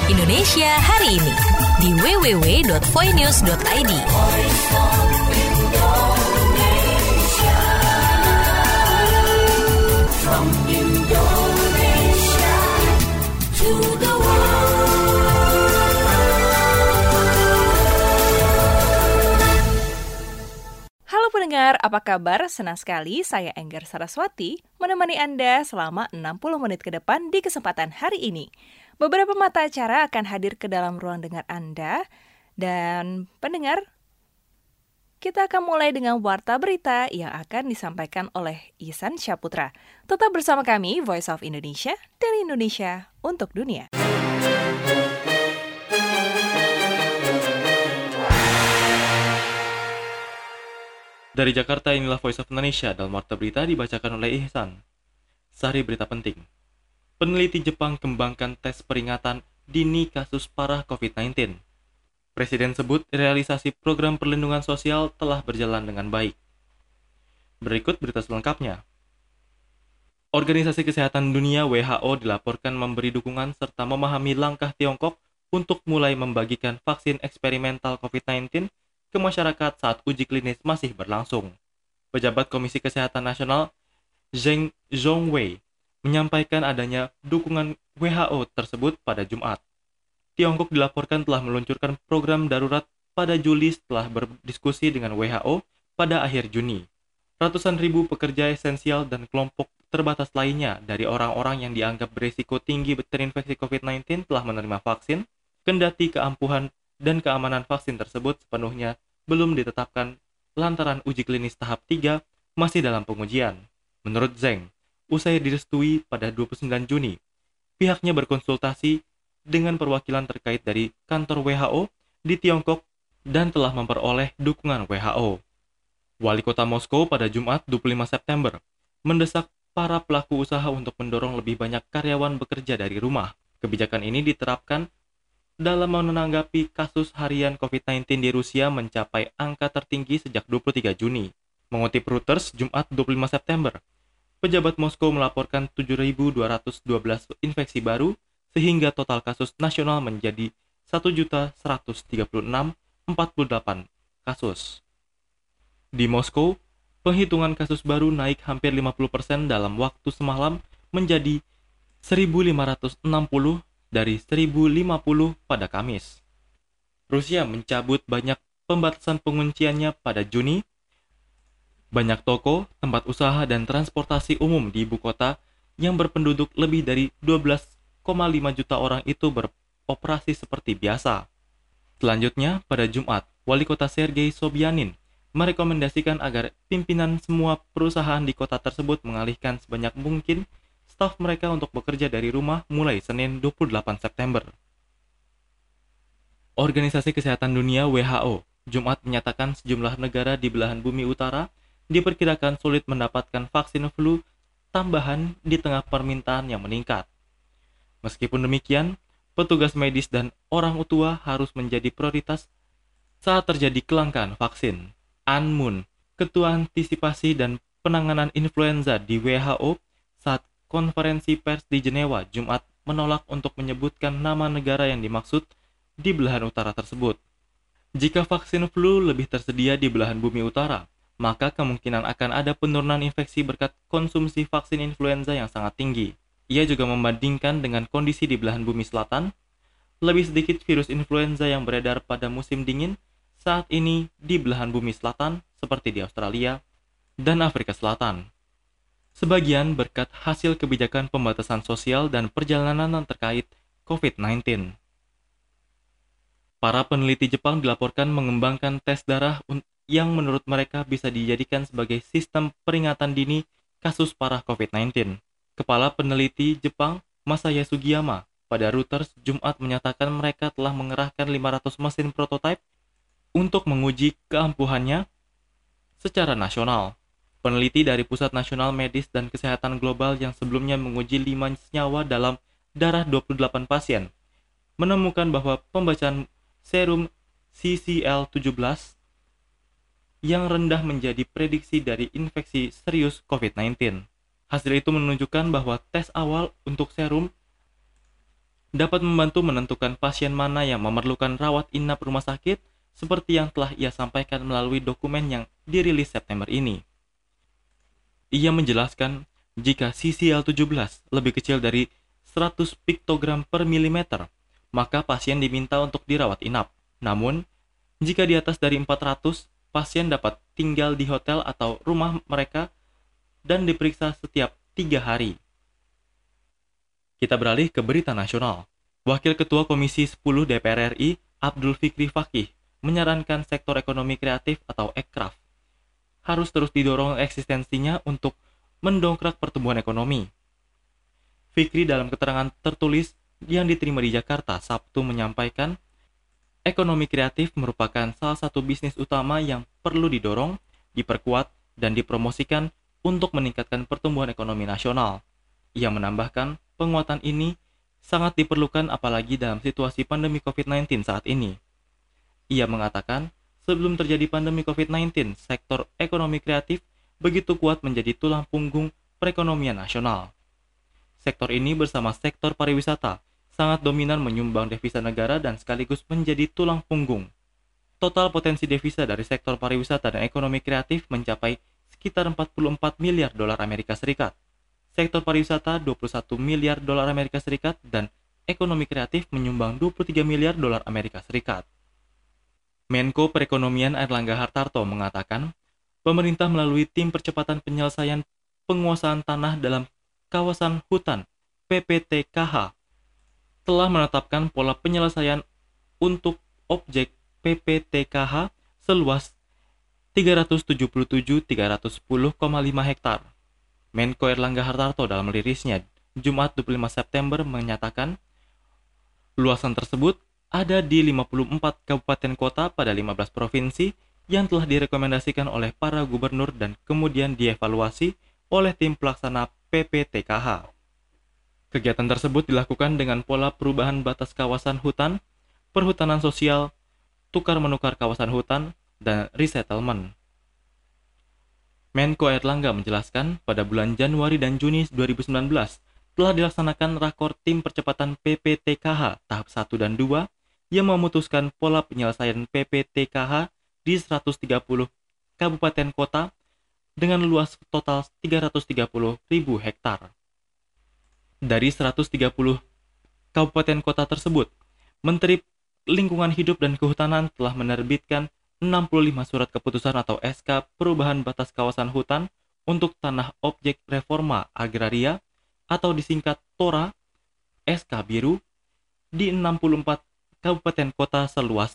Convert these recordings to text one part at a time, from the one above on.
Indonesia hari ini di www.voinews.id. From Indonesia to the Halo pendengar, apa kabar? Senang sekali saya Enggar Saraswati menemani Anda selama 60 menit ke depan di kesempatan hari ini. Beberapa mata acara akan hadir ke dalam ruang dengar Anda. Dan pendengar, kita akan mulai dengan warta berita yang akan disampaikan oleh Ihsan Syaputra. Tetap bersama kami, Voice of Indonesia, dari Indonesia untuk dunia. Dari Jakarta, inilah Voice of Indonesia dalam warta berita dibacakan oleh Ihsan. Sehari berita penting. Peneliti Jepang kembangkan tes peringatan dini kasus parah COVID-19. Presiden sebut realisasi program perlindungan sosial telah berjalan dengan baik. Berikut berita selengkapnya. Organisasi Kesehatan Dunia WHO dilaporkan memberi dukungan serta memahami langkah Tiongkok untuk mulai membagikan vaksin eksperimental COVID-19 ke masyarakat saat uji klinis masih berlangsung. Pejabat Komisi Kesehatan Nasional Zheng Zhongwei menyampaikan adanya dukungan WHO tersebut pada Jumat. Tiongkok dilaporkan telah meluncurkan program darurat pada Juli setelah berdiskusi dengan WHO pada akhir Juni. Ratusan ribu pekerja esensial dan kelompok terbatas lainnya dari orang-orang yang dianggap berisiko tinggi terinfeksi COVID-19 telah menerima vaksin, kendati keampuhan dan keamanan vaksin tersebut sepenuhnya belum ditetapkan lantaran uji klinis tahap 3 masih dalam pengujian. Menurut Zheng, usai direstui pada 29 Juni, pihaknya berkonsultasi dengan perwakilan terkait dari kantor WHO di Tiongkok dan telah memperoleh dukungan WHO. Wali Kota Moskow pada Jumat 25 September mendesak para pelaku usaha untuk mendorong lebih banyak karyawan bekerja dari rumah. Kebijakan ini diterapkan dalam menanggapi kasus harian COVID-19 di Rusia mencapai angka tertinggi sejak 23 Juni. Mengutip Reuters, Jumat 25 September, pejabat Moskow melaporkan 7.212 infeksi baru, sehingga total kasus nasional menjadi 1.136.048 kasus. Di Moskow, penghitungan kasus baru naik hampir 50% dalam waktu semalam menjadi 1.560 dari 1.050 pada Kamis. Rusia mencabut banyak pembatasan pengunciannya pada Juni. Banyak toko, tempat usaha, dan transportasi umum di ibu kota yang berpenduduk lebih dari 12,5 juta orang itu beroperasi seperti biasa. Selanjutnya, pada Jumat, Wali Kota Sergei Sobyanin merekomendasikan agar pimpinan semua perusahaan di kota tersebut mengalihkan sebanyak mungkin staf mereka untuk bekerja dari rumah mulai Senin 28 September. Organisasi Kesehatan Dunia WHO Jumat menyatakan sejumlah negara di belahan bumi utara diperkirakan sulit mendapatkan vaksin flu tambahan di tengah permintaan yang meningkat. Meskipun demikian, petugas medis dan orang tua harus menjadi prioritas saat terjadi kelangkaan vaksin. An Moon, Ketua Antisipasi dan Penanganan Influenza di WHO, saat konferensi pers di Jenewa Jumat menolak untuk menyebutkan nama negara yang dimaksud di belahan utara tersebut. Jika vaksin flu lebih tersedia di belahan bumi utara, maka kemungkinan akan ada penurunan infeksi berkat konsumsi vaksin influenza yang sangat tinggi. Ia juga membandingkan dengan kondisi di belahan bumi selatan, lebih sedikit virus influenza yang beredar pada musim dingin saat ini di belahan bumi selatan seperti di Australia dan Afrika Selatan. Sebagian berkat hasil kebijakan pembatasan sosial dan perjalanan terkait COVID-19. Para peneliti Jepang dilaporkan mengembangkan tes darah yang menurut mereka bisa dijadikan sebagai sistem peringatan dini kasus parah COVID-19. Kepala peneliti Jepang, Masaya Sugiyama, pada Reuters Jumat menyatakan mereka telah mengerahkan 500 mesin prototipe untuk menguji keampuhannya secara nasional. Peneliti dari Pusat Nasional Medis dan Kesehatan Global yang sebelumnya menguji 5 senyawa dalam darah 28 pasien menemukan bahwa pembacaan serum CCL17 yang rendah menjadi prediksi dari infeksi serius COVID-19. Hasil itu menunjukkan bahwa tes awal untuk serum dapat membantu menentukan pasien mana yang memerlukan rawat inap rumah sakit seperti yang telah ia sampaikan melalui dokumen yang dirilis September ini. Ia menjelaskan jika CCL17 lebih kecil dari 100 piktogram per milimeter, maka pasien diminta untuk dirawat inap. Namun, jika di atas dari 400, pasien dapat tinggal di hotel atau rumah mereka dan diperiksa setiap 3 hari. Kita beralih ke berita nasional. Wakil Ketua Komisi 10 DPR RI, Abdul Fikri Fakih, menyarankan sektor ekonomi kreatif atau ekraf harus terus didorong eksistensinya untuk mendongkrak pertumbuhan ekonomi. Fikri dalam keterangan tertulis yang diterima di Jakarta Sabtu menyampaikan, ekonomi kreatif merupakan salah satu bisnis utama yang perlu didorong, diperkuat, dan dipromosikan untuk meningkatkan pertumbuhan ekonomi nasional. Ia menambahkan, penguatan ini sangat diperlukan apalagi dalam situasi pandemi COVID-19 saat ini. Ia mengatakan, sebelum terjadi pandemi COVID-19, sektor ekonomi kreatif begitu kuat menjadi tulang punggung perekonomian nasional. Sektor ini bersama sektor pariwisata sangat dominan menyumbang devisa negara dan sekaligus menjadi tulang punggung. Total potensi devisa dari sektor pariwisata dan ekonomi kreatif mencapai sekitar 44 miliar dolar Amerika Serikat. Sektor pariwisata 21 miliar dolar Amerika Serikat dan ekonomi kreatif menyumbang 23 miliar dolar Amerika Serikat. Menko Perekonomian Airlangga Hartarto mengatakan, pemerintah melalui Tim Percepatan Penyelesaian Penguasaan Tanah dalam Kawasan Hutan (PPTKH) telah menetapkan pola penyelesaian untuk objek PPTKH seluas 377.310,5 hektar. Menko Airlangga Hartarto dalam rilisnya Jumat 25 September menyatakan, luasan tersebut ada di 54 kabupaten kota pada 15 provinsi yang telah direkomendasikan oleh para gubernur dan kemudian dievaluasi oleh tim pelaksana PPTKH. Kegiatan tersebut dilakukan dengan pola perubahan batas kawasan hutan, perhutanan sosial, tukar-menukar kawasan hutan, dan resettlement. Menko Airlangga menjelaskan pada bulan Januari dan Juni 2019 telah dilaksanakan rakor tim percepatan PPTKH tahap 1 dan 2 yang memutuskan pola penyelesaian PPTKH di 130 kabupaten kota dengan luas total 330.000 hektar. Dari 130 kabupaten kota tersebut, Menteri Lingkungan Hidup dan Kehutanan telah menerbitkan 65 surat keputusan atau SK perubahan batas kawasan hutan untuk tanah objek reforma agraria atau disingkat TORA, SK biru, di 64 kabupaten kota seluas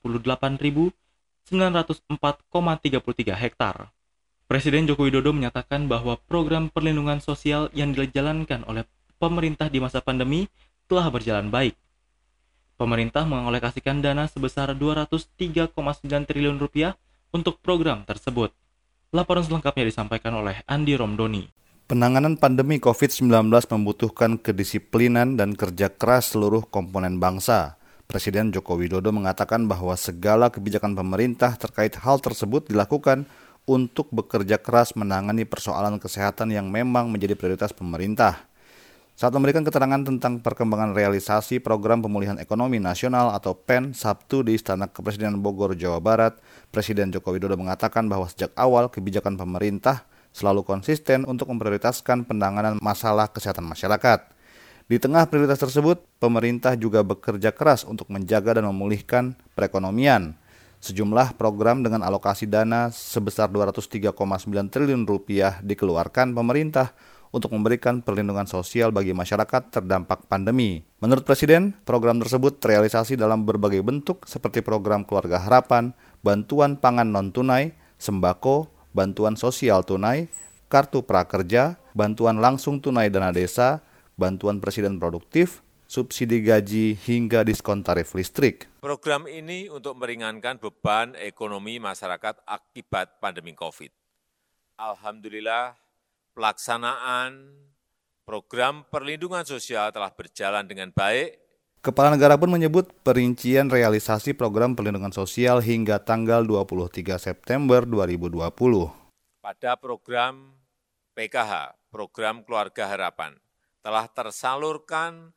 88.904,33 hektar. Presiden Joko Widodo menyatakan bahwa program perlindungan sosial yang dijalankan oleh pemerintah di masa pandemi telah berjalan baik. Pemerintah mengalokasikan dana sebesar 203,9 triliun rupiah untuk program tersebut. Laporan selengkapnya disampaikan oleh Andi Romdoni. Penanganan pandemi COVID-19 membutuhkan kedisiplinan dan kerja keras seluruh komponen bangsa. Presiden Joko Widodo mengatakan bahwa segala kebijakan pemerintah terkait hal tersebut dilakukan untuk bekerja keras menangani persoalan kesehatan yang memang menjadi prioritas pemerintah. Saat memberikan keterangan tentang perkembangan realisasi Program Pemulihan Ekonomi Nasional atau PEN Sabtu di Istana Kepresidenan Bogor, Jawa Barat, Presiden Joko Widodo mengatakan bahwa sejak awal kebijakan pemerintah selalu konsisten untuk memprioritaskan penanganan masalah kesehatan masyarakat. Di tengah prioritas tersebut, pemerintah juga bekerja keras untuk menjaga dan memulihkan perekonomian. Sejumlah program dengan alokasi dana sebesar 203,9 triliun rupiah dikeluarkan pemerintah untuk memberikan perlindungan sosial bagi masyarakat terdampak pandemi. Menurut Presiden, program tersebut terrealisasi dalam berbagai bentuk seperti program Keluarga Harapan, bantuan pangan non-tunai, sembako, bantuan sosial tunai, kartu prakerja, bantuan langsung tunai dana desa, bantuan presiden produktif, subsidi gaji, hingga diskon tarif listrik. Program ini untuk meringankan beban ekonomi masyarakat akibat pandemi COVID. Alhamdulillah, pelaksanaan program perlindungan sosial telah berjalan dengan baik. Kepala Negara pun menyebut perincian realisasi program perlindungan sosial hingga tanggal 23 September 2020. Pada program PKH, Program Keluarga Harapan, telah tersalurkan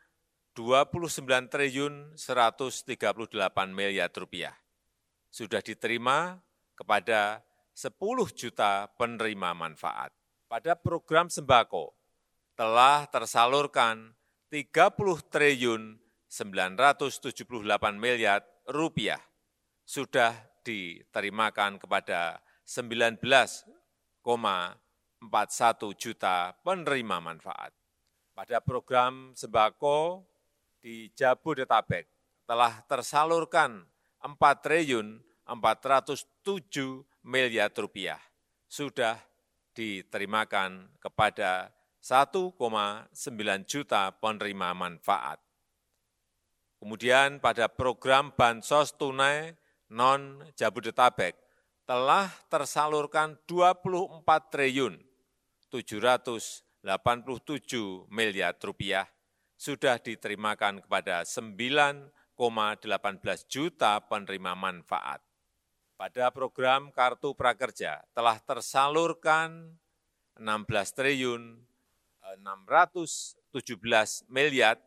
Rp29.138 miliar sudah diterima kepada 10 juta penerima manfaat. Pada program sembako telah tersalurkan Rp30.978 miliar sudah diterimakan kepada 19,41 juta penerima manfaat. Pada program sembako di Jabodetabek telah tersalurkan Rp4.407 miliar sudah diterimakan kepada 1,9 juta penerima manfaat. Kemudian pada program Bansos Tunai Non-Jabodetabek telah tersalurkan Rp24.787 miliar sudah diterimakan kepada 9,18 juta penerima manfaat. Pada program Kartu Prakerja telah tersalurkan Rp16.617 miliar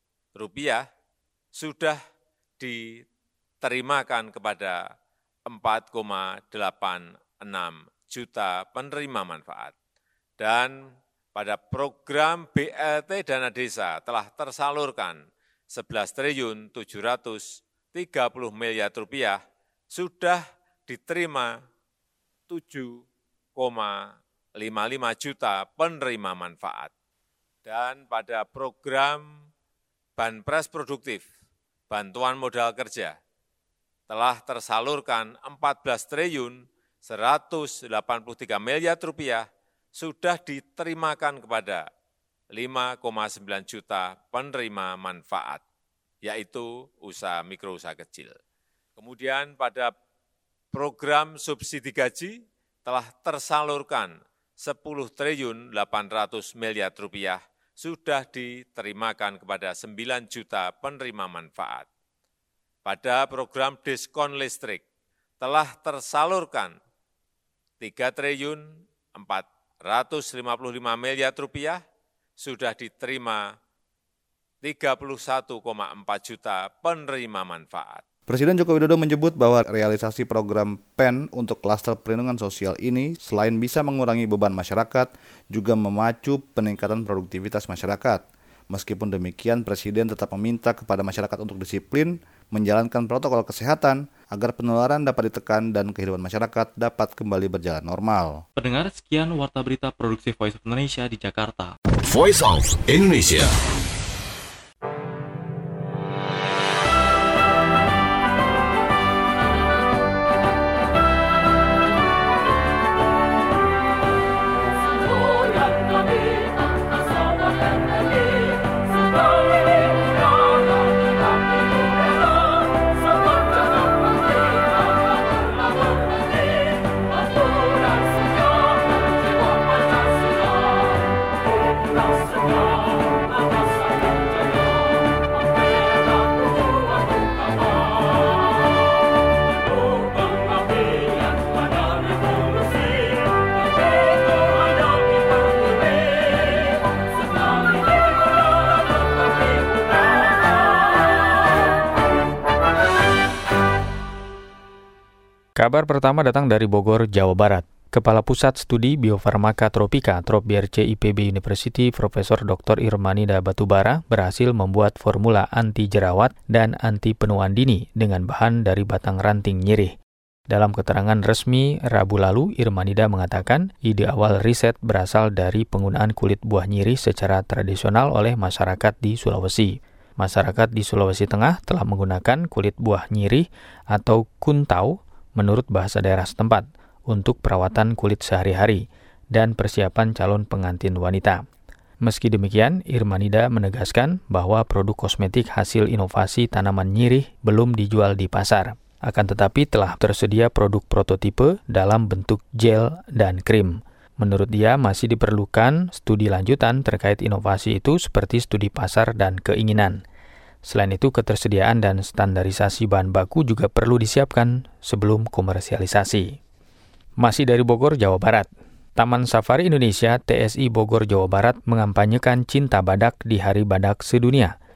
sudah diterimakan kepada 4,86 juta penerima manfaat. Dan pada program BLT Dana Desa telah tersalurkan Rp11.730 miliar sudah diterima 7,55 juta penerima manfaat. Dan pada program Banpres Produktif, Bantuan Modal Kerja, telah tersalurkan Rp14.183 miliar sudah diterimakan kepada 5,9 juta penerima manfaat, yaitu usaha mikro usaha kecil. Kemudian pada program subsidi gaji telah tersalurkan Rp10.800 miliar sudah diterimakan kepada 9 juta penerima manfaat. Pada program diskon listrik telah tersalurkan Rp3.455 miliar sudah diterima 31,4 juta penerima manfaat. Presiden Joko Widodo menyebut bahwa realisasi program PEN untuk klaster perlindungan sosial ini selain bisa mengurangi beban masyarakat, juga memacu peningkatan produktivitas masyarakat. Meskipun demikian, Presiden tetap meminta kepada masyarakat untuk disiplin, menjalankan protokol kesehatan, agar penularan dapat ditekan dan kehidupan masyarakat dapat kembali berjalan normal. Pendengar, sekian Warta Berita Produksi Voice of Indonesia di Jakarta. Voice of Indonesia. Kabar pertama datang dari Bogor, Jawa Barat. Kepala Pusat Studi Biofarmaka Tropika, TropBRC IPB University, Profesor Dr. Irmanida Batubara, berhasil membuat formula anti jerawat dan anti penuaan dini dengan bahan dari batang ranting nyirih. Dalam keterangan resmi Rabu lalu, Irmanida mengatakan ide awal riset berasal dari penggunaan kulit buah nyirih secara tradisional oleh masyarakat di Sulawesi. Masyarakat di Sulawesi Tengah telah menggunakan kulit buah nyirih atau kuntau menurut bahasa daerah setempat untuk perawatan kulit sehari-hari dan persiapan calon pengantin wanita. Meski demikian, Irmanida menegaskan bahwa produk kosmetik hasil inovasi tanaman nyirih belum dijual di pasar. Akan tetapi telah tersedia produk prototipe dalam bentuk gel dan krim. Menurut dia masih diperlukan studi lanjutan terkait inovasi itu seperti studi pasar dan keinginan. Selain itu, ketersediaan dan standarisasi bahan baku juga perlu disiapkan sebelum komersialisasi. Masih dari Bogor, Jawa Barat. Taman Safari Indonesia TSI Bogor, Jawa Barat mengampanyekan cinta badak di Hari Badak Sedunia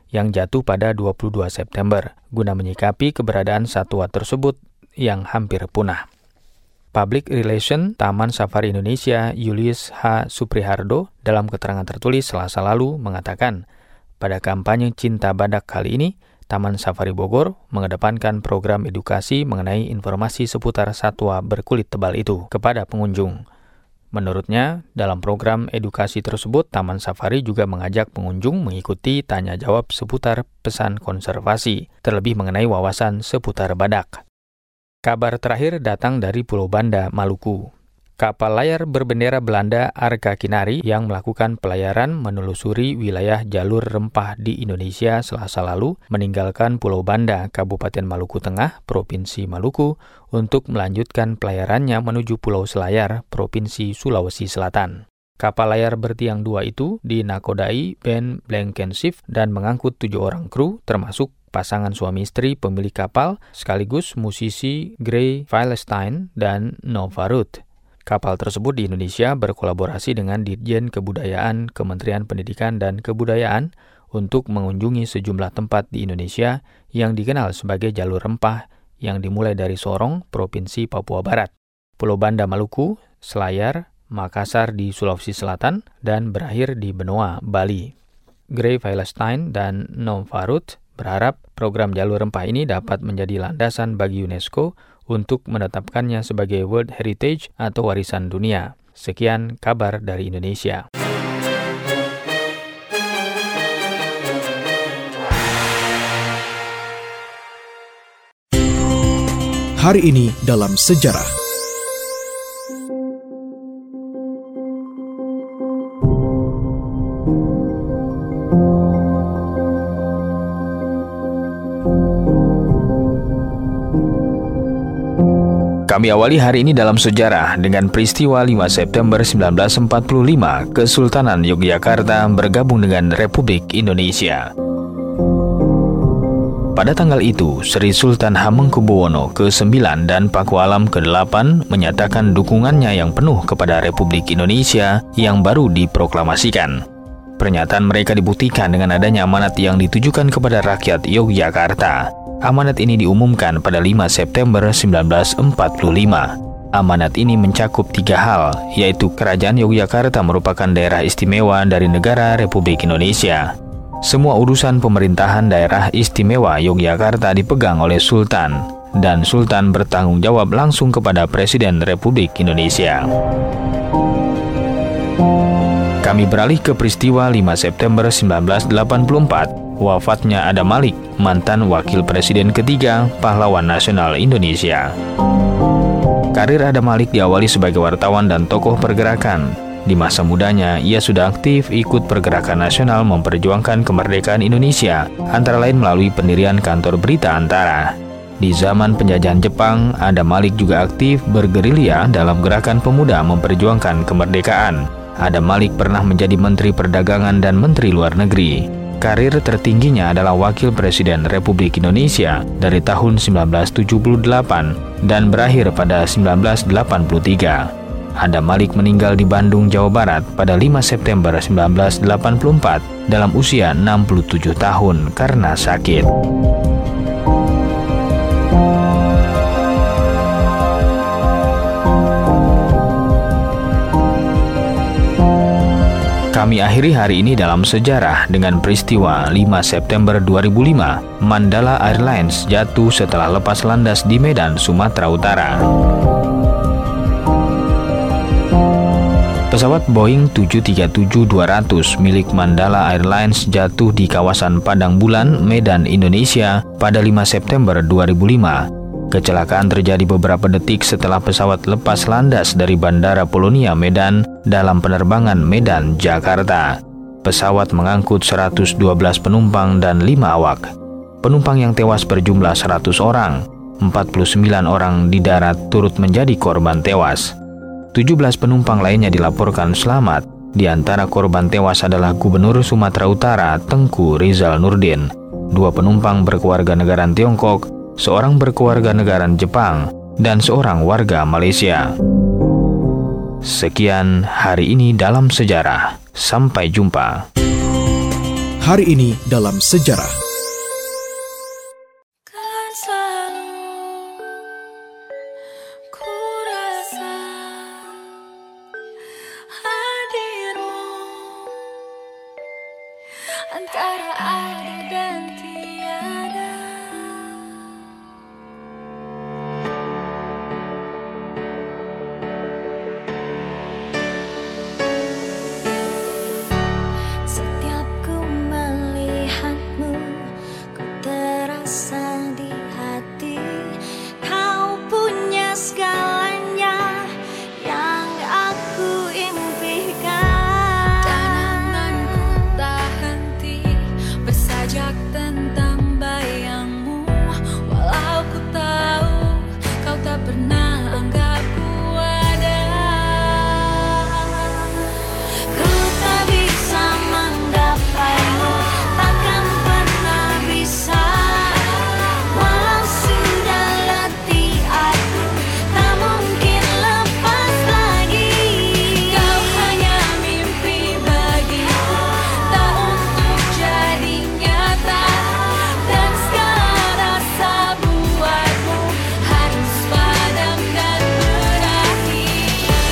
yang jatuh pada 22 September, guna menyikapi keberadaan satwa tersebut yang hampir punah. Public Relation Taman Safari Indonesia Julius H. Suprihardo dalam keterangan tertulis Selasa lalu mengatakan, pada kampanye Cinta Badak kali ini, Taman Safari Bogor mengedepankan program edukasi mengenai informasi seputar satwa berkulit tebal itu kepada pengunjung. Menurutnya, dalam program edukasi tersebut, Taman Safari juga mengajak pengunjung mengikuti tanya jawab seputar pesan konservasi, terlebih mengenai wawasan seputar badak. Kabar terakhir datang dari Pulau Banda, Maluku. Kapal layar berbendera Belanda Arka Kinari yang melakukan pelayaran menelusuri wilayah jalur rempah di Indonesia Selasa lalu meninggalkan Pulau Banda, Kabupaten Maluku Tengah, Provinsi Maluku, untuk melanjutkan pelayarannya menuju Pulau Selayar, Provinsi Sulawesi Selatan. Kapal layar bertiang 2 itu dinakodai Ben Blankenship dan mengangkut 7 orang kru, termasuk pasangan suami istri pemilik kapal, sekaligus musisi Gray Filestine dan Nova Ruth. Kapal tersebut di Indonesia berkolaborasi dengan Ditjen Kebudayaan Kementerian Pendidikan dan Kebudayaan untuk mengunjungi sejumlah tempat di Indonesia yang dikenal sebagai jalur rempah yang dimulai dari Sorong, Provinsi Papua Barat, Pulau Banda Maluku, Selayar, Makassar di Sulawesi Selatan, dan berakhir di Benoa, Bali. Gray Filestine dan Nova Ruth berharap program jalur rempah ini dapat menjadi landasan bagi UNESCO untuk menetapkannya sebagai World Heritage atau warisan dunia. Sekian kabar dari Indonesia. Hari ini dalam sejarah. Kami awali hari ini dalam sejarah dengan peristiwa 5 September 1945, Kesultanan Yogyakarta bergabung dengan Republik Indonesia. Pada tanggal itu, Sri Sultan Hamengkubuwono ke-9 dan Pakualam ke-8 menyatakan dukungannya yang penuh kepada Republik Indonesia yang baru diproklamasikan. Pernyataan mereka dibuktikan dengan adanya amanat yang ditujukan kepada rakyat Yogyakarta. Amanat ini diumumkan pada 5 September 1945. Amanat ini mencakup 3 hal, yaitu Kerajaan Yogyakarta merupakan daerah istimewa dari negara Republik Indonesia. Semua urusan pemerintahan daerah istimewa Yogyakarta dipegang oleh Sultan, dan Sultan bertanggung jawab langsung kepada Presiden Republik Indonesia. Kami beralih ke peristiwa 5 September 1984. Wafatnya Adam Malik, mantan Wakil Presiden ketiga, pahlawan nasional Indonesia. Karir Adam Malik diawali sebagai wartawan dan tokoh pergerakan. Di masa mudanya, ia sudah aktif ikut pergerakan nasional memperjuangkan kemerdekaan Indonesia, antara lain melalui pendirian kantor berita Antara. Di zaman penjajahan Jepang, Adam Malik juga aktif bergerilya dalam gerakan pemuda memperjuangkan kemerdekaan. Adam Malik pernah menjadi Menteri Perdagangan dan Menteri Luar Negeri. Karir tertingginya adalah Wakil Presiden Republik Indonesia dari tahun 1978 dan berakhir pada 1983. Adam Malik meninggal di Bandung, Jawa Barat pada 5 September 1984 dalam usia 67 tahun karena sakit. Kami akhiri hari ini dalam sejarah dengan peristiwa 5 September 2005, Mandala Airlines jatuh setelah lepas landas di Medan, Sumatera Utara. Pesawat Boeing 737-200 milik Mandala Airlines jatuh di kawasan Padang Bulan, Medan, Indonesia pada 5 September 2005. Kecelakaan terjadi beberapa detik setelah pesawat lepas landas dari Bandara Polonia, Medan dalam penerbangan Medan, Jakarta. Pesawat mengangkut 112 penumpang dan 5 awak. Penumpang yang tewas berjumlah 100 orang. 49 orang di darat turut menjadi korban tewas. 17 penumpang lainnya dilaporkan selamat. Di antara korban tewas adalah Gubernur Sumatera Utara Tengku Rizal Nurdin. 2 penumpang berkewarganegaraan Tiongkok, seorang berkewarganegaraan Jepang, dan seorang warga Malaysia. Sekian hari ini dalam sejarah. Sampai jumpa. Hari ini dalam sejarah. Kan selalu ku rasa hadirmu antara ada dan tiada. Setiap ku melihatmu, ku terasa di hati. Kau punya segalanya yang aku impikan. Dan anganku tak henti bersajak tentang bayangmu. Walau ku tahu kau tak pernah anggapku ada. Ku tak bisa menggapaimu, takkan pernah bisa. Walau sudah letih aku, tak mungkin lepas lagi. Kau hanya mimpi bagiku, tak untuk jadi nyata. Dan segala rasa buatmu harus padam dan berakhir.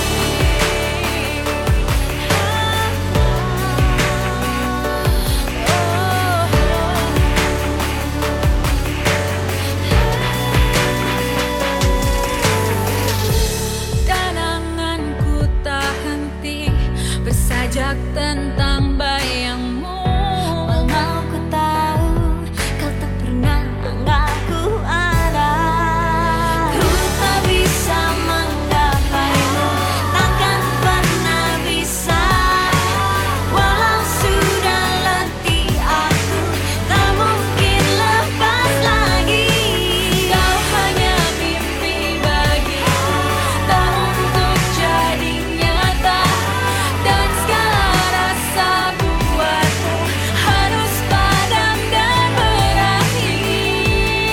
Dan anganku tak henti bersajak tentang bayangmu. Walau ku tahu kau tak pernah anggapku ada. Ku tak bisa menggapaimu, takkan pernah bisa. Walau sudah letih aku, tak mungkin lepas lagi. Kau hanya mimpi bagiku, tak untuk jadi nyata. Dan segala rasa buatmu harus padam dan berakhir.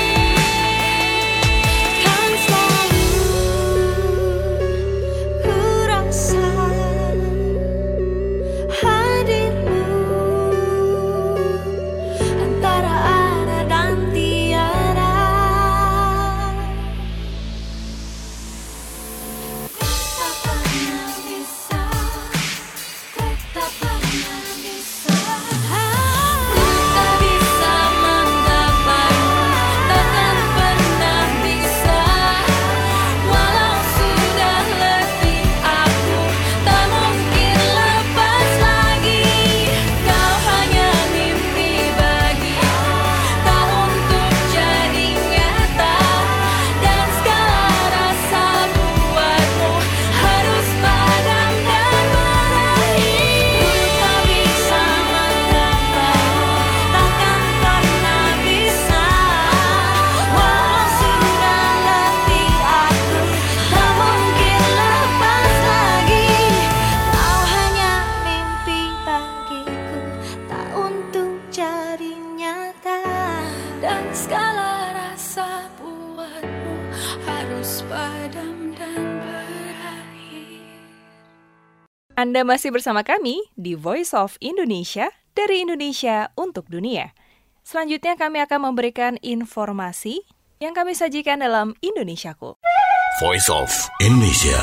Kan selalu ku rasa hadirmu antara ada dan tiada. Tak pernah bisa, tak pernah bisa. Ku tak bisa menggapaimu, takkan pernah bisa. Walau sudah letih aku, tak mungkin lepas lagi. Kau hanya mimpi bagiku, tak untuk jadi nyata. Dan segala rasa buatmu harus padam dan berakhir. Ku tak bisa menggapaimu, takkan pernah bisa. Walau sudah letih aku, tak mungkin lepas lagi. Kau hanya mimpi bagiku, tak untuk jadi nyata. Dan segala rasa buatmu harus padam dan berakhir. Anda masih bersama kami di Voice of Indonesia dari Indonesia untuk dunia. Selanjutnya kami akan memberikan informasi yang kami sajikan dalam Indonesiaku. Voice of Indonesia.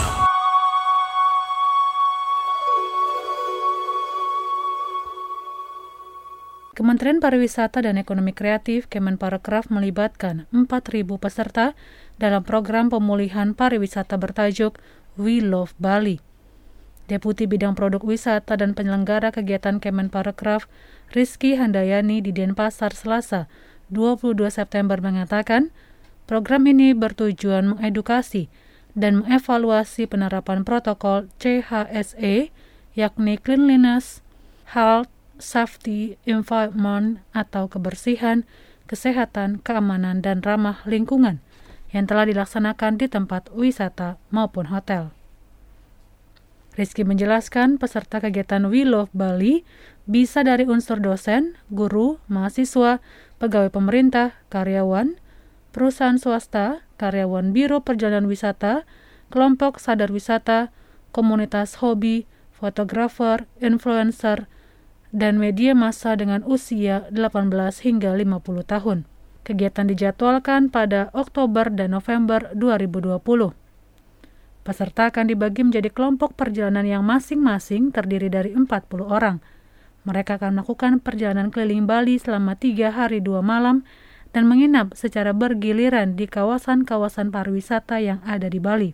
Kementerian Pariwisata dan Ekonomi Kreatif Kemenparekraf melibatkan 4.000 peserta dalam program pemulihan pariwisata bertajuk We Love Bali. Deputi Bidang Produk Wisata dan Penyelenggara Kegiatan Kemenparekraf Rizky Handayani di Denpasar Selasa 22 September mengatakan, program ini bertujuan mengedukasi dan mengevaluasi penerapan protokol CHSE, yakni Cleanliness, Health, Safety, Environment atau kebersihan, kesehatan, keamanan, dan ramah lingkungan yang telah dilaksanakan di tempat wisata maupun hotel. Rizky menjelaskan peserta kegiatan We Love Bali bisa dari unsur dosen, guru, mahasiswa, pegawai pemerintah, karyawan, perusahaan swasta, karyawan Biro Perjalanan Wisata, kelompok sadar wisata, komunitas hobi, fotografer, influencer, dan media massa dengan usia 18 hingga 50 tahun. Kegiatan dijadwalkan pada Oktober dan November 2020. Peserta akan dibagi menjadi kelompok perjalanan yang masing-masing terdiri dari 40 orang. Mereka akan melakukan perjalanan keliling Bali selama 3 hari 2 malam dan menginap secara bergiliran di kawasan-kawasan pariwisata yang ada di Bali.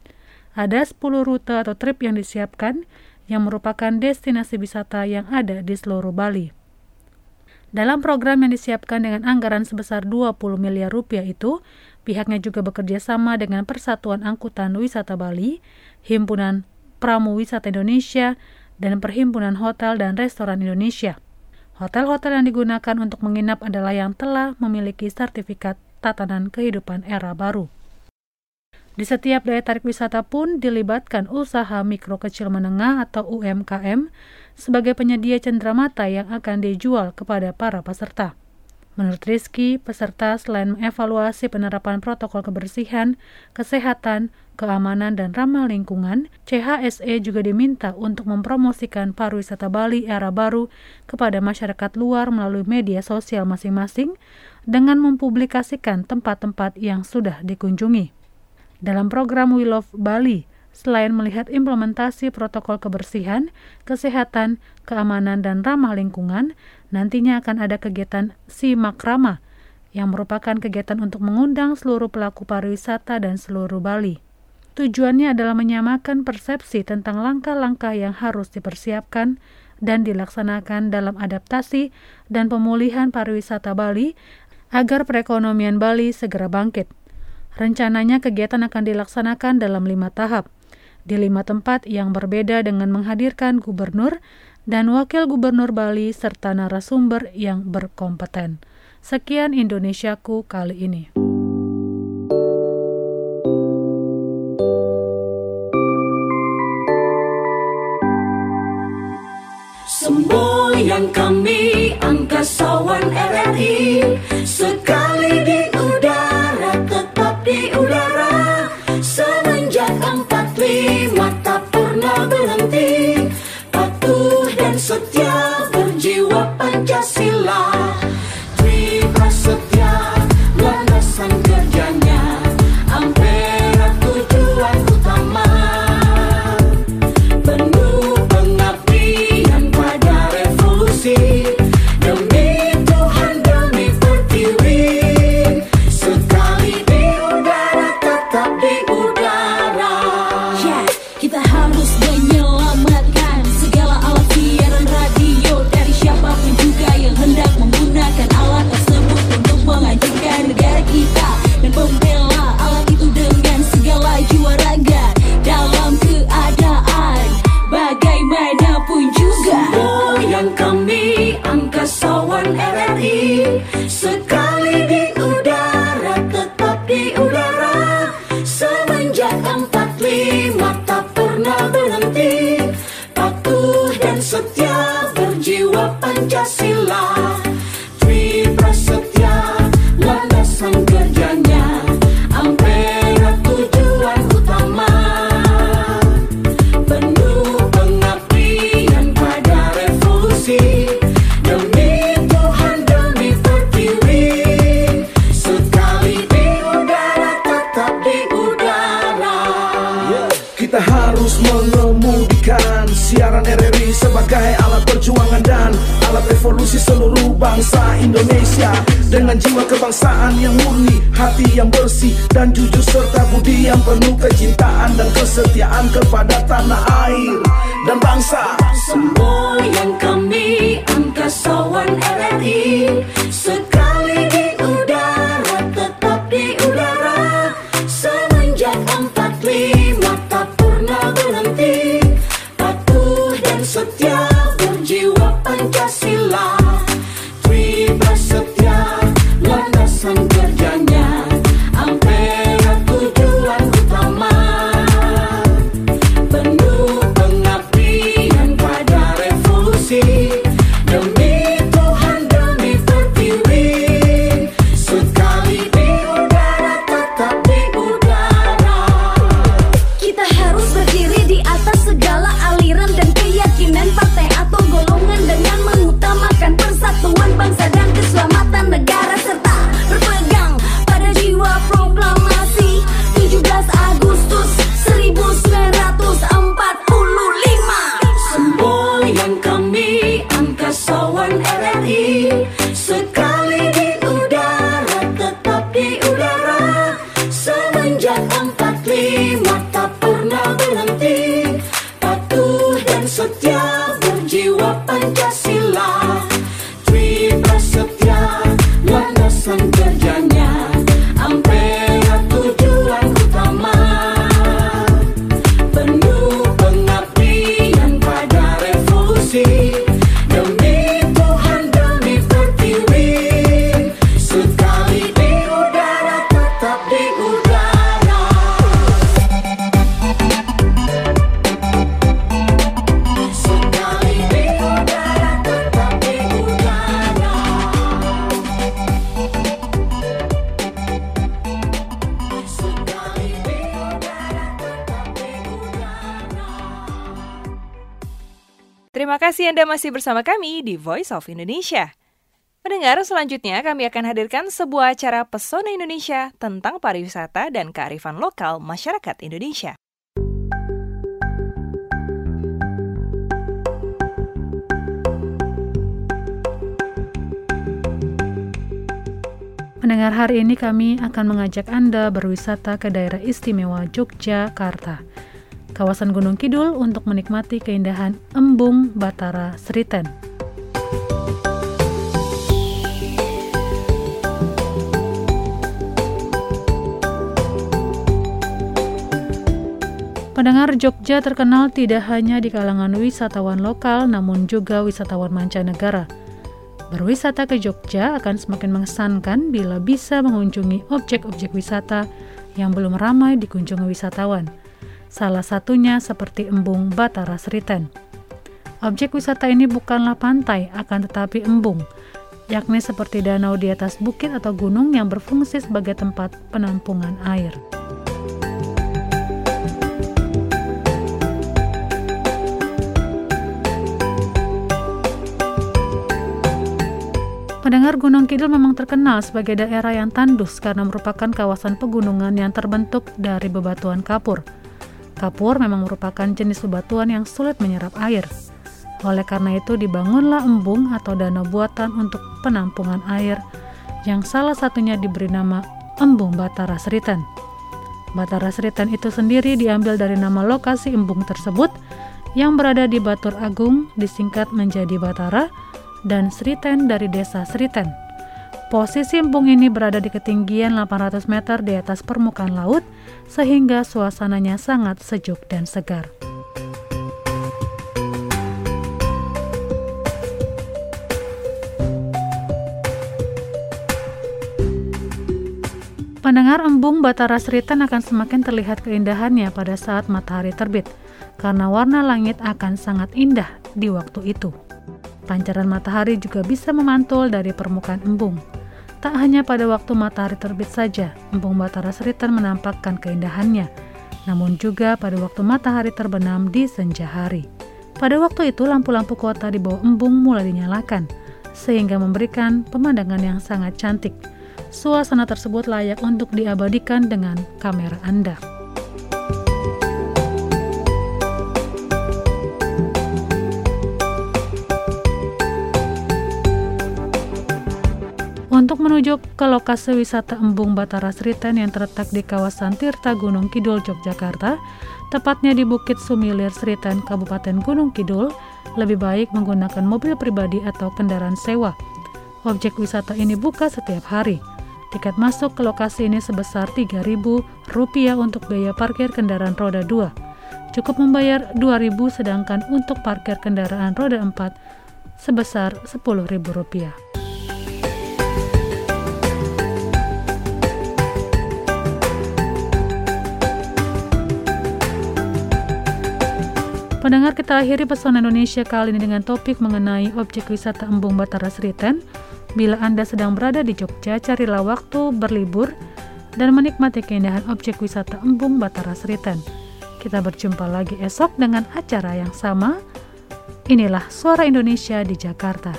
Ada 10 rute atau trip yang disiapkan yang merupakan destinasi wisata yang ada di seluruh Bali. Dalam program yang disiapkan dengan anggaran sebesar 20 miliar rupiah itu, pihaknya juga bekerja sama dengan Persatuan Angkutan Wisata Bali, Himpunan Pramu Wisata Indonesia, dan Perhimpunan Hotel dan Restoran Indonesia. Hotel-hotel yang digunakan untuk menginap adalah yang telah memiliki sertifikat tatanan kehidupan era baru. Di setiap daya tarik wisata pun dilibatkan usaha mikro kecil menengah atau UMKM sebagai penyedia cenderamata yang akan dijual kepada para peserta. Menurut Rizky, peserta selain mengevaluasi penerapan protokol kebersihan, kesehatan, keamanan, dan ramah lingkungan, CHSE juga diminta untuk mempromosikan pariwisata Bali era baru kepada masyarakat luar melalui media sosial masing-masing dengan mempublikasikan tempat-tempat yang sudah dikunjungi. Dalam program We Love Bali, selain melihat implementasi protokol kebersihan, kesehatan, keamanan, dan ramah lingkungan, nantinya akan ada kegiatan Simak Ramah, yang merupakan kegiatan untuk mengundang seluruh pelaku pariwisata dan seluruh Bali. Tujuannya adalah menyamakan persepsi tentang langkah-langkah yang harus dipersiapkan dan dilaksanakan dalam adaptasi dan pemulihan pariwisata Bali agar perekonomian Bali segera bangkit. Rencananya kegiatan akan dilaksanakan dalam 5 tahap, di 5 tempat yang berbeda dengan menghadirkan gubernur dan wakil gubernur Bali serta narasumber yang berkompeten. Sekian Indonesiaku kali ini. Semboyan kami angkasawan RRI, sekali di udara tetap di udara. Semenjak 45 tak pernah berhenti, patuh dan setia berjiwa Pancasila. Tri Prasetya landasan kerjanya, Ampera tujuan utama. Penuh pengabdian pada revolusi, demi Tuhan demi pertiwi. Sekali di udara tetap di udara. Yeah, kita harus menyelamatkan segala alat siaran radio dari siapapun juga yang hendak menggunakan alat tersebut untuk menghancurkan negara kita dan membela alat itu dengan segala jiwa raga dalam keadaan bagaimanapun juga. Semboyan kami angkasawan RRI, sekali di udara tetap di udara. Semenjak 45 tak pernah berhenti, patuh dan setia berjiwa Pancasila. Tri Prasetya landasan kerjanya, Ampera tujuan utama. Penuh pengabdian pada revolusi, demi Tuhan demi pertiwi. Sekali di udara tetap di udara. Kita harus mengemudikan siaran RRI sebagai alat perjuangan dan alat revolusi seluruh bangsa Indonesia. Dengan jiwa kebangsaan yang murni, hati yang bersih dan jujur serta budi yang penuh kecintaan dan kesetiaan kepada tanah air dan bangsa. Semboyan kami angkasawan RRI, sekali di udara tetap di udara. Semenjak 45 tak pernah berhenti, patuh dan setia berjiwa Pancasila. Tri Prasetya landasan kerjanya, Ampera tujuan utama. Penuh pengabdian pada revolusi, demi Tuhan demi pertiwi. alasan kerjanya, Ampera tujuan utama, penuh pengabdian pada revolusi, demi Tuhan demi pertiwi, sekali di udara tetap di udara, sekali di udara tetap di udara, sekali di udara tetap di udara. Terima kasih Anda masih bersama kami di Voice of Indonesia. Pendengar, selanjutnya kami akan hadirkan sebuah acara Pesona Indonesia tentang pariwisata dan kearifan lokal masyarakat Indonesia. Pendengar, hari ini kami akan mengajak Anda berwisata ke daerah istimewa Yogyakarta, kawasan Gunung Kidul, untuk menikmati keindahan Embung Batara Sriten. Pendengar, Jogja terkenal tidak hanya di kalangan wisatawan lokal, namun juga wisatawan mancanegara. Berwisata ke Jogja akan semakin mengesankan bila bisa mengunjungi objek-objek wisata yang belum ramai dikunjungi wisatawan. Salah satunya seperti Embung Batara Sriten. Objek wisata ini bukanlah pantai, akan tetapi embung, yakni seperti danau di atas bukit atau gunung yang berfungsi sebagai tempat penampungan air. Pendengar, Gunung Kidul memang terkenal sebagai daerah yang tandus karena merupakan kawasan pegunungan yang terbentuk dari bebatuan kapur. Kapur memang merupakan jenis bebatuan yang sulit menyerap air. Oleh karena itu dibangunlah embung atau danau buatan untuk penampungan air, yang salah satunya diberi nama Embung Batara Sriten. Batara Sriten itu sendiri diambil dari nama lokasi embung tersebut yang berada di Batur Agung, disingkat menjadi Batara, dan Sriten dari desa Sriten. Posisi embung ini berada di ketinggian 800 meter di atas permukaan laut, sehingga suasananya sangat sejuk dan segar. Pendengar, Embung Batara Sriten akan semakin terlihat keindahannya pada saat matahari terbit, karena warna langit akan sangat indah di waktu itu. Pancaran matahari juga bisa memantul dari permukaan embung. Tak hanya pada waktu matahari terbit saja, Embung Batara Sriten menampakkan keindahannya, namun juga pada waktu matahari terbenam di senja hari. Pada waktu itu, lampu-lampu kota di bawah embung mulai dinyalakan, sehingga memberikan pemandangan yang sangat cantik. Suasana tersebut layak untuk diabadikan dengan kamera Anda. Untuk menuju ke lokasi wisata Embung Batara Sriten yang terletak di kawasan Tirta Gunung Kidul, Yogyakarta, tepatnya di Bukit Sumilir Sriten, Kabupaten Gunung Kidul, lebih baik menggunakan mobil pribadi atau kendaraan sewa. Objek wisata ini buka setiap hari. Tiket masuk ke lokasi ini sebesar Rp3.000 untuk biaya parkir kendaraan roda 2. Cukup membayar Rp2.000, sedangkan untuk parkir kendaraan roda 4 sebesar Rp10.000. Pendengar, kita akhiri Pesona Indonesia kali ini dengan topik mengenai objek wisata Embung Batara Sriten. Bila Anda sedang berada di Jogja, carilah waktu berlibur dan menikmati keindahan objek wisata Embung Batara Sriten. Kita berjumpa lagi esok dengan acara yang sama. Inilah Suara Indonesia di Jakarta.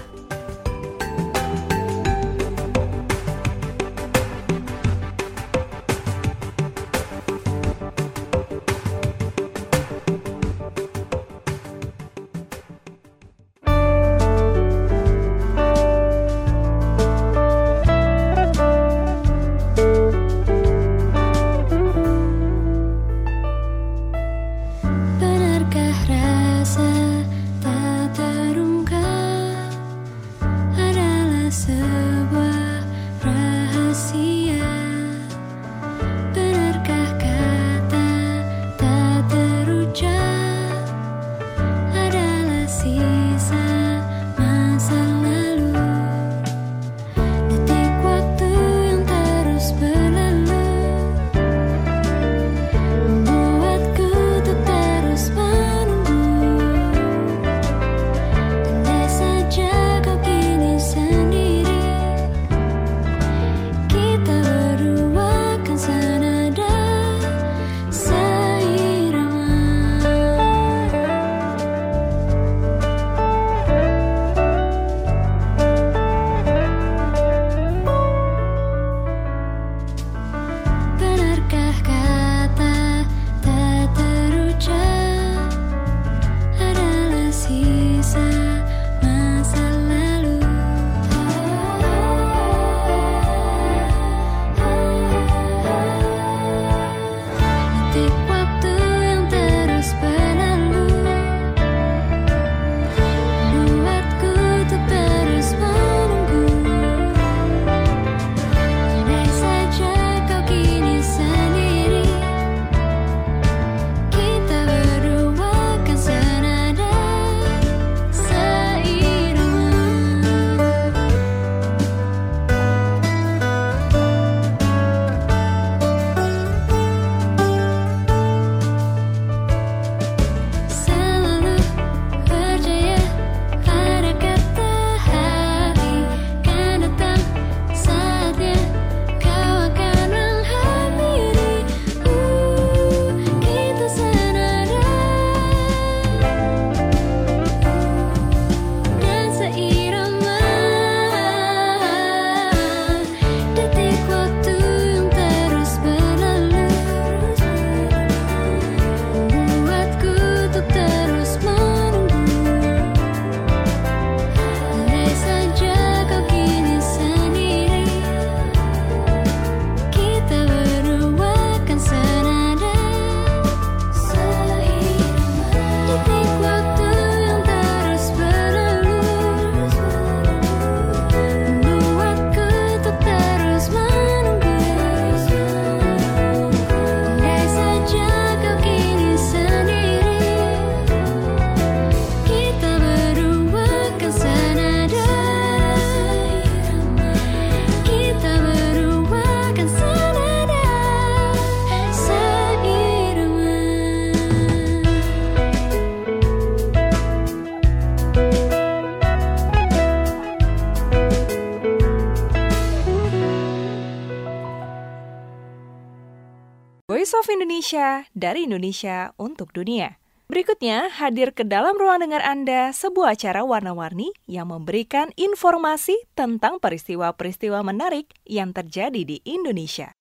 Voice of Indonesia, dari Indonesia untuk dunia. Berikutnya, hadir ke dalam ruang dengar Anda sebuah acara warna-warni yang memberikan informasi tentang peristiwa-peristiwa menarik yang terjadi di Indonesia.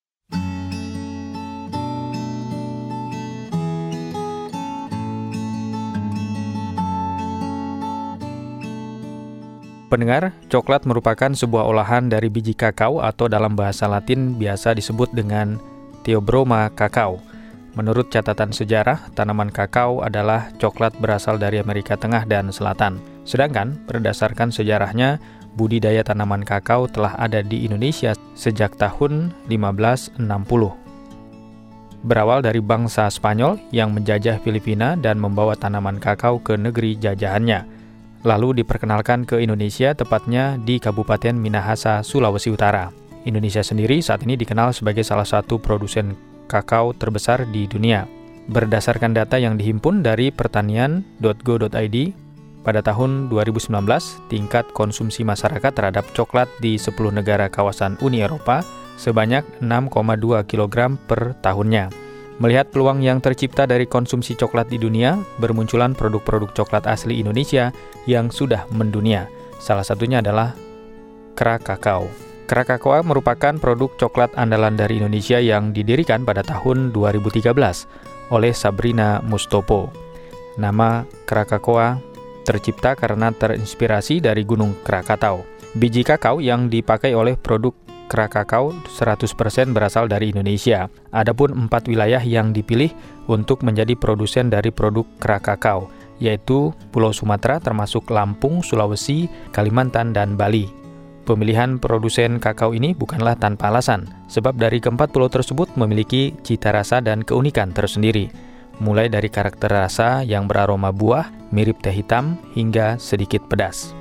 Pendengar, coklat merupakan sebuah olahan dari biji kakao atau dalam bahasa Latin biasa disebut dengan Theobroma kakao. Menurut catatan sejarah, tanaman kakao adalah coklat berasal dari Amerika Tengah dan Selatan. Sedangkan, berdasarkan sejarahnya, budidaya tanaman kakao telah ada di Indonesia sejak tahun 1560. Berawal dari bangsa Spanyol yang menjajah Filipina dan membawa tanaman kakao ke negeri jajahannya. Lalu diperkenalkan ke Indonesia, tepatnya di Kabupaten Minahasa, Sulawesi Utara. Indonesia sendiri saat ini dikenal sebagai salah satu produsen kakao terbesar di dunia. Berdasarkan data yang dihimpun dari pertanian.go.id, pada tahun 2019, tingkat konsumsi masyarakat terhadap coklat di 10 negara kawasan Uni Eropa sebanyak 6,2 kg per tahunnya. Melihat peluang yang tercipta dari konsumsi coklat di dunia, bermunculan produk-produk coklat asli Indonesia yang sudah mendunia. Salah satunya adalah Krakakao. Krakakao merupakan produk coklat andalan dari Indonesia yang didirikan pada tahun 2013 oleh Sabrina Mustopo. Nama Krakakao tercipta karena terinspirasi dari Gunung Krakatau. Biji kakao yang dipakai oleh produk Krakakao 100% berasal dari Indonesia. Adapun 4 wilayah yang dipilih untuk menjadi produsen dari produk Krakakao, yaitu Pulau Sumatera termasuk Lampung, Sulawesi, Kalimantan, dan Bali. Pemilihan produsen kakao ini bukanlah tanpa alasan, sebab dari keempat pulau tersebut memiliki cita rasa dan keunikan tersendiri, mulai dari karakter rasa yang beraroma buah, mirip teh hitam, hingga sedikit pedas.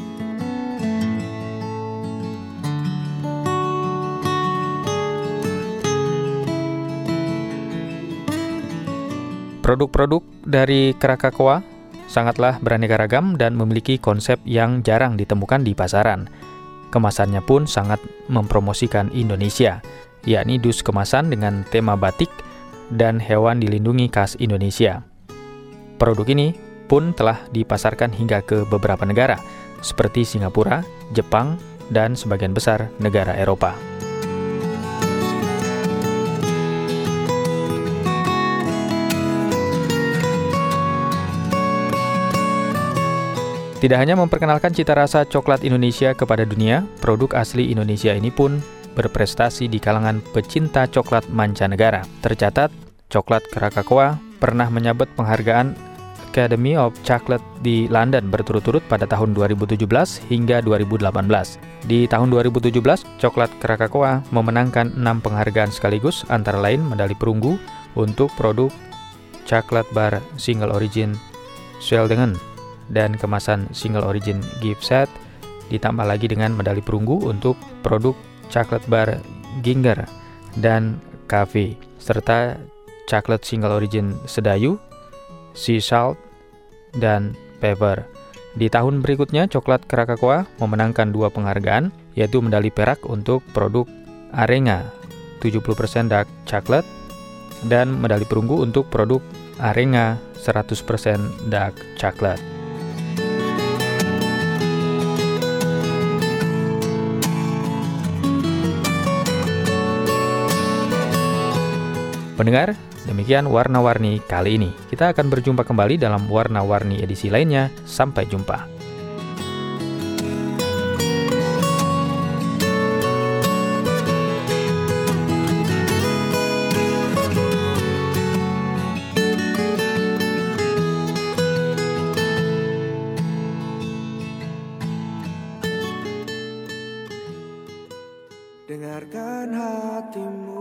Produk-produk dari Krakakao sangatlah beraneka ragam dan memiliki konsep yang jarang ditemukan di pasaran. Kemasannya pun sangat mempromosikan Indonesia, yakni dus kemasan dengan tema batik dan hewan dilindungi khas Indonesia. Produk ini pun telah dipasarkan hingga ke beberapa negara, seperti Singapura, Jepang, dan sebagian besar negara Eropa. Tidak hanya memperkenalkan cita rasa coklat Indonesia kepada dunia, produk asli Indonesia ini pun berprestasi di kalangan pecinta coklat mancanegara. Tercatat, coklat Krakakao pernah menyabet penghargaan Academy of Chocolate di London berturut-turut pada tahun 2017 hingga 2018. Di tahun 2017, coklat Krakakao memenangkan 6 penghargaan sekaligus, antara lain medali perunggu untuk produk Chocolate Bar Single Origin Sheldon dan kemasan single origin gift set, ditambah lagi dengan medali perunggu untuk produk Chocolate Bar Ginger dan Cafe, serta Chocolate Single Origin Sedayu, Sea Salt, dan Pepper. Di tahun berikutnya, coklat Krakakao memenangkan 2 penghargaan, yaitu medali perak untuk produk Arenga 70% Dark Chocolate dan medali perunggu untuk produk Arenga 100% Dark Chocolate. Pendengar, demikian warna-warni kali ini. Kita akan berjumpa kembali dalam warna-warni edisi lainnya. Sampai jumpa. Dengarkan hatimu.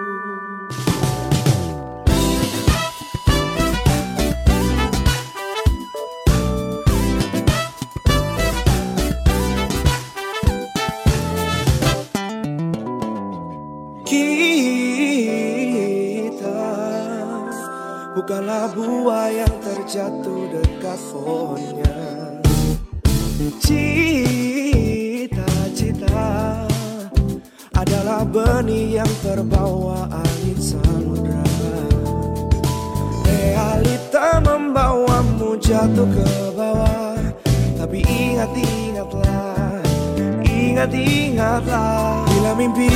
Bukanlah buah yang terjatuh dekat pohonnya. Cita-cita adalah benih yang terbawa angin samudra. Realita membawamu jatuh ke bawah. Tapi ingat-ingatlah, ingat-ingatlah, bila mimpi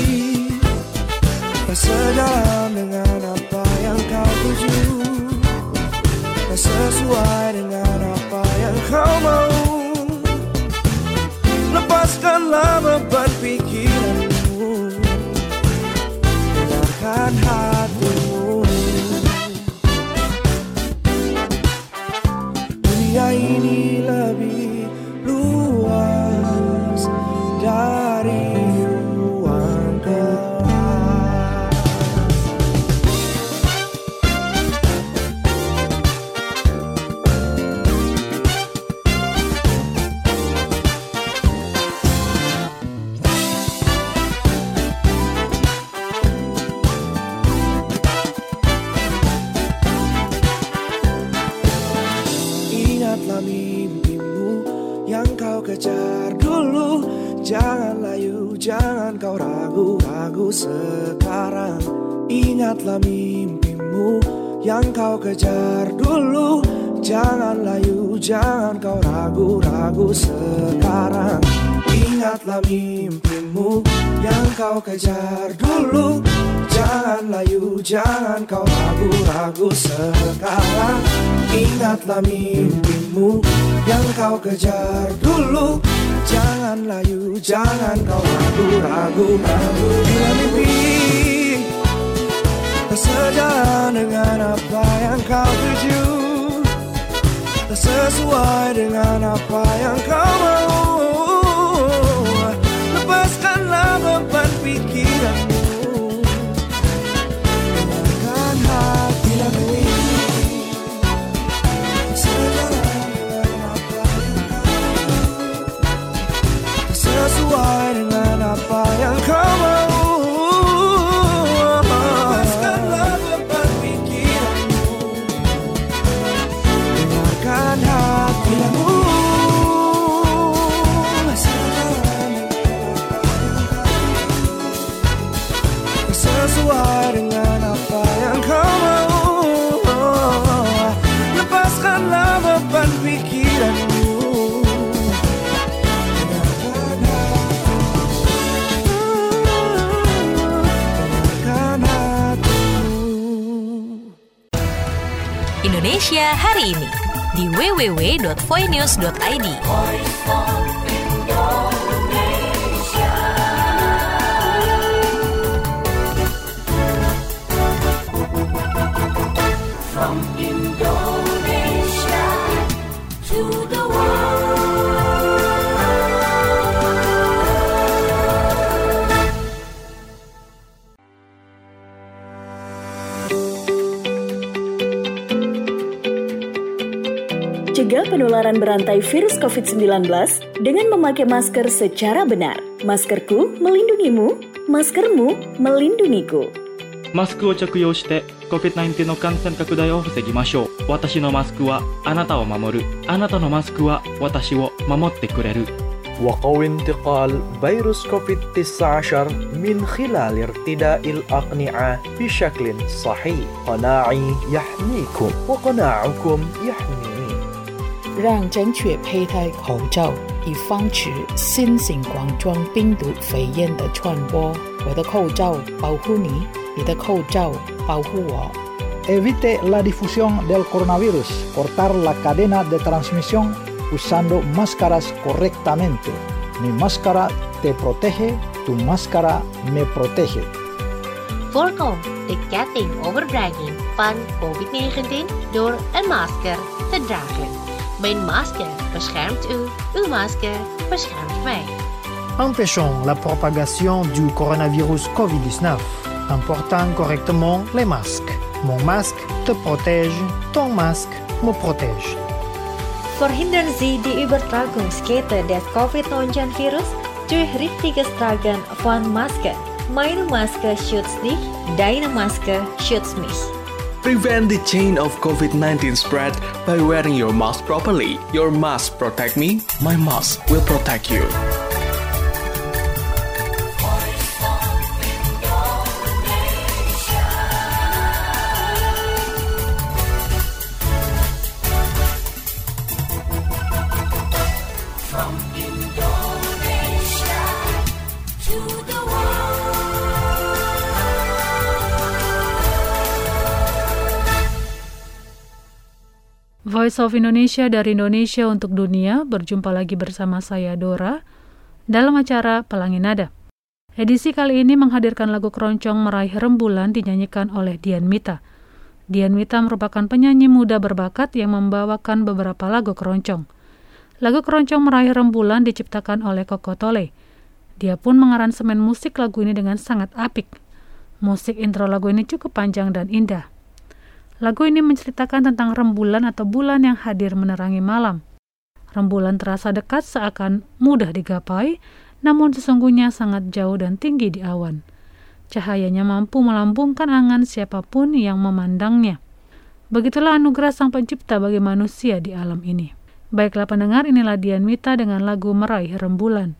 tak sejalan dengan apa yang kau tuju, tak sesuai dengan apa yang kau mau, lepaskanlah beban pikiranmu, dengarkan hatimu. Dunia ini lebih luas dari ruang kelas. Ingatlah mimpimu yang kau kejar dulu. Jangan layu, jangan kau ragu-ragu sekarang. Ingatlah mimpimu yang kau kejar dulu. Jangan layu, jangan kau ragu-ragu sekarang. Ingatlah mimpimu yang kau kejar dulu. Jangan layu, jangan kau ragu-ragu sekarang. Ingatlah mimpimu yang kau kejar dulu. Jangan layu, jangan kau ragu-ragu. Bila mimpi tak sejalan dengan apa yang kau tuju, tak sesuai dengan apa yang kau mau, lepaskanlah beban pikiranmu, dengarkan hati. Bila mimpi tak sejalan dengan apa yang kau, tak sesuai dengan apa yang kau mau, lepaskanlah beban pikiranmu, dengarkan hatimu. Sesuai dengan apa yang kau mau, lepaskanlah beban pikiranmu, dengarkan hatimu. Indonesia hari ini di www.voinews.id. From Indonesia to the world. Cegah penularan berantai virus COVID-19 dengan memakai masker secara benar. Maskerku melindungimu, maskermu melindungiku. マスクを着用して COVID-19 の感染拡大を防ぎましょう。私のマスクはあなたを守る。あなたのマスクは私を守ってくれる。 وقوي انتقال فيروس كوفيد-19 من خلال ارتداء الأقنعة بشكل صحيح. قناعي يحميكم وقناعكم يحميني. 让正确佩戴口罩，以防止新型冠状病毒肺炎的传播。我的口罩保护你，你的口罩保护我。 Evite la difusión del coronavirus. Cortar la cadena de transmisión usando máscaras correctamente. Mi máscara te protege, tu máscara me protege. Voorkom de ketting overbrenging van COVID-19 door een masker te dragen. Mijn masker beschermt u, uw masker beschermt mij. Empêchons la propagation du coronavirus COVID-19 en portant correctement les masques. Mon masque te protège, ton masque me protège. Verhindern Sie die Übertragungskette des Covid-19-Virus durch richtiges Tragen von Maske. Meine Maske schützt dich, deine Maske schützt mich. Prevent the chain of COVID-19 spread by wearing your mask properly. Your mask protect me, my mask will protect you. Voice of Indonesia dari Indonesia untuk Dunia, berjumpa lagi bersama saya Dora dalam acara Pelangi Nada. Edisi kali ini menghadirkan lagu keroncong Meraih Rembulan dinyanyikan oleh Dian Mita. Dian Mita merupakan penyanyi muda berbakat yang membawakan beberapa lagu keroncong. Lagu keroncong Meraih Rembulan diciptakan oleh Koko Tole. Dia pun mengaransemen musik lagu ini dengan sangat apik. Musik intro lagu ini cukup panjang dan indah. Lagu ini menceritakan tentang rembulan atau bulan yang hadir menerangi malam. Rembulan terasa dekat seakan mudah digapai, namun sesungguhnya sangat jauh dan tinggi di awan. Cahayanya mampu melambungkan angan siapapun yang memandangnya. Begitulah anugerah Sang Pencipta bagi manusia di alam ini. Baiklah pendengar, inilah Dian Mita dengan lagu Meraih Rembulan.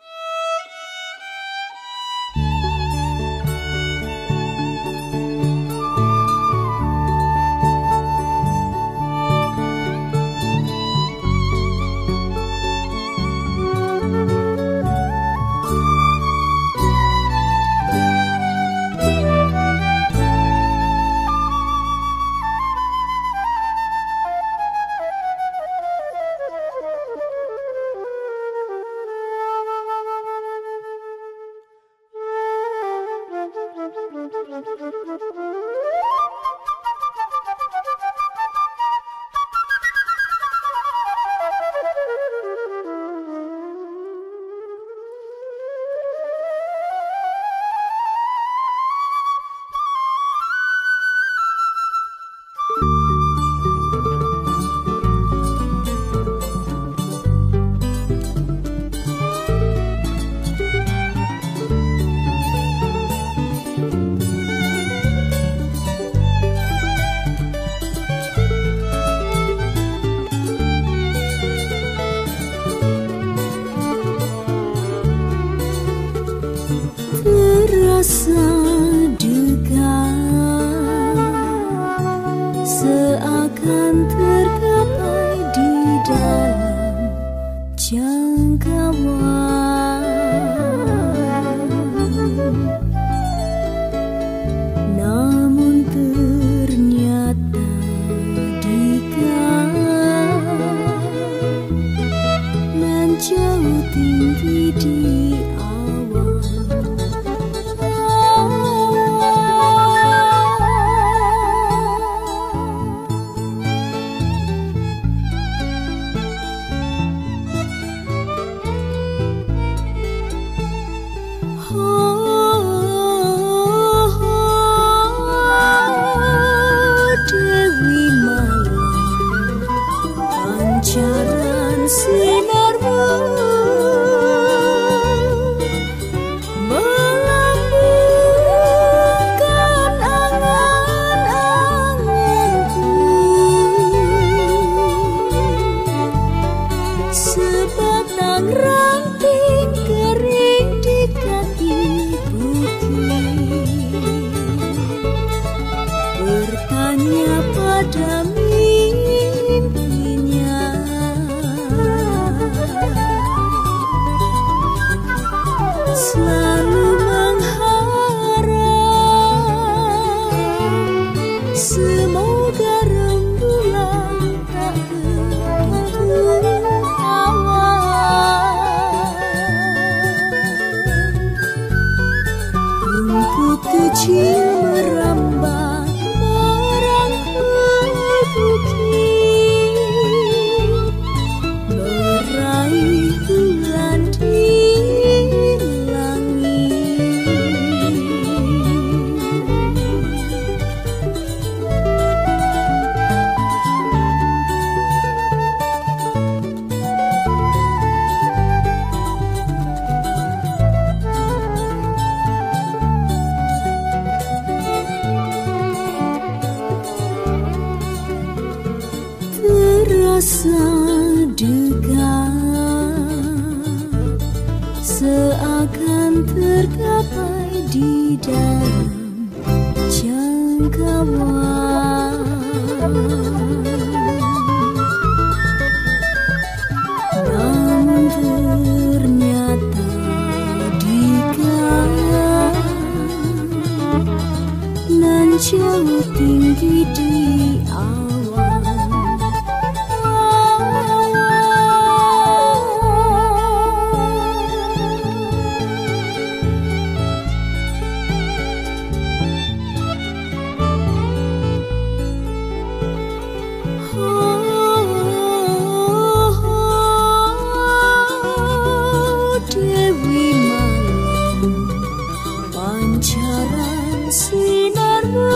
Terasa dekat, seakan tergapai di dalam jangkauan. Namun ternyata dekat dan jauh tinggi di terasa dekat, seakan tergapai di dalam jangkauan. Namun ternyata dekat dan jauh tinggi di awan. Pancaran sinarmu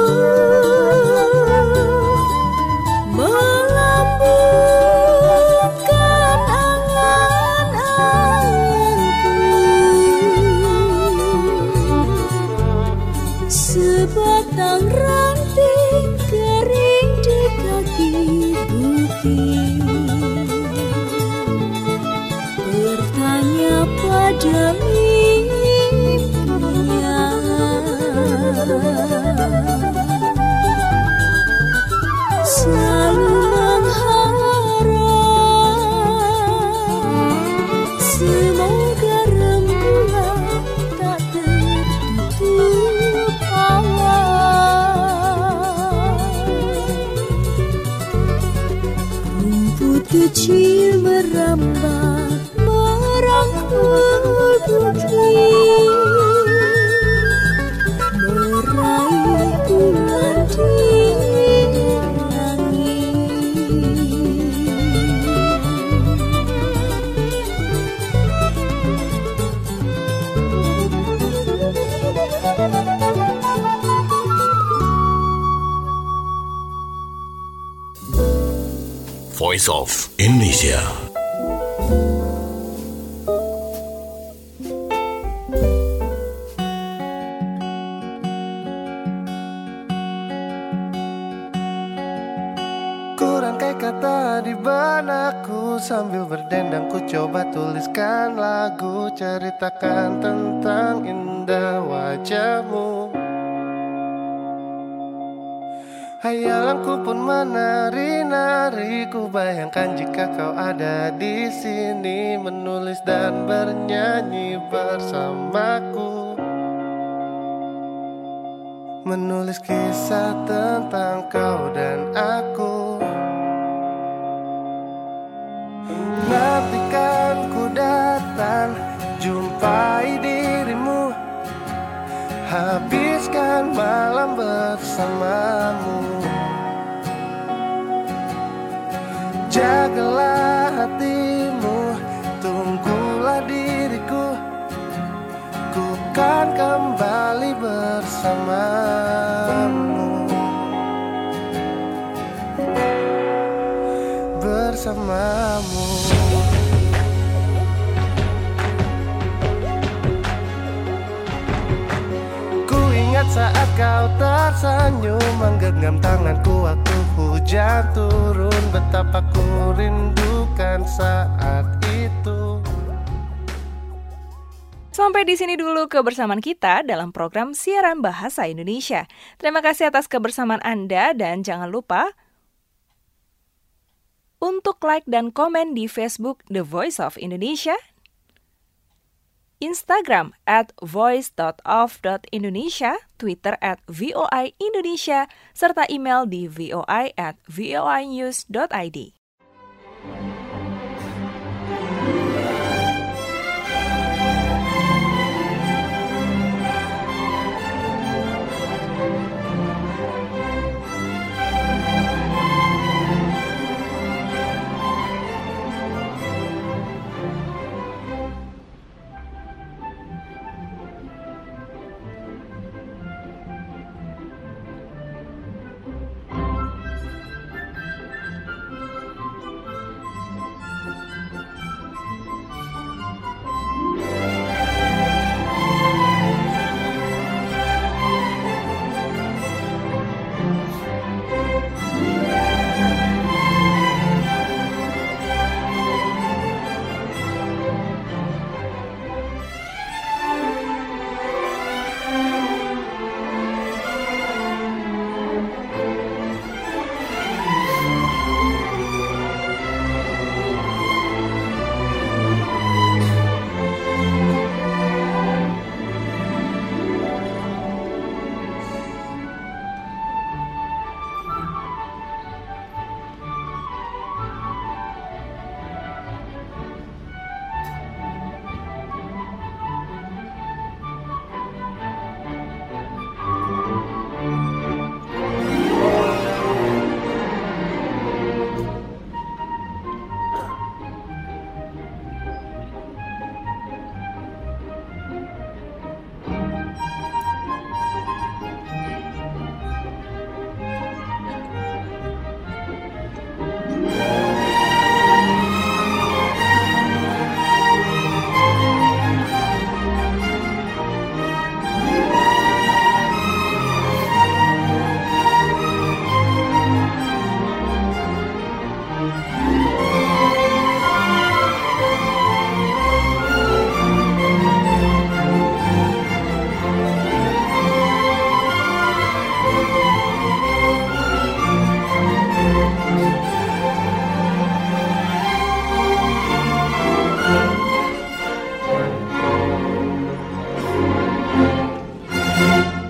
melambungkan angan-anganku. Sebatang ranting kering di kaki bukit bertanya pada mimpinya. Selalu mengharap semoga rembulan tak tertutup awan. Rumput kecil merambat merangkul bukit, meraih bulan di Voice of Indonesia. Kurangkai kata di benakku, sambil berdendang ku coba tuliskan lagu, ceritakan tentang indah wajahmu. Hayalanku pun menari-nari, ku bayangkan jika kau ada di sini, menulis dan bernyanyi bersamaku, menulis kisah tentang kau dan aku. Nantikan ku datang, jumpai dirimu, habiskan malam bersamamu. Jagalah hatimu, tunggulah diriku, ku kan kembali bersamamu. Bersamamu. Saat kau tersenyum, menggenggam tanganku waktu hujan turun, betapa ku rindukan saat itu. Sampai di sini dulu kebersamaan kita dalam program Siaran Bahasa Indonesia. Terima kasih atas kebersamaan Anda dan jangan lupa untuk like dan komen di Facebook The Voice of Indonesia, Instagram @voice.of.indonesia, Twitter @VOI Indonesia, serta email di voi@voinews.id.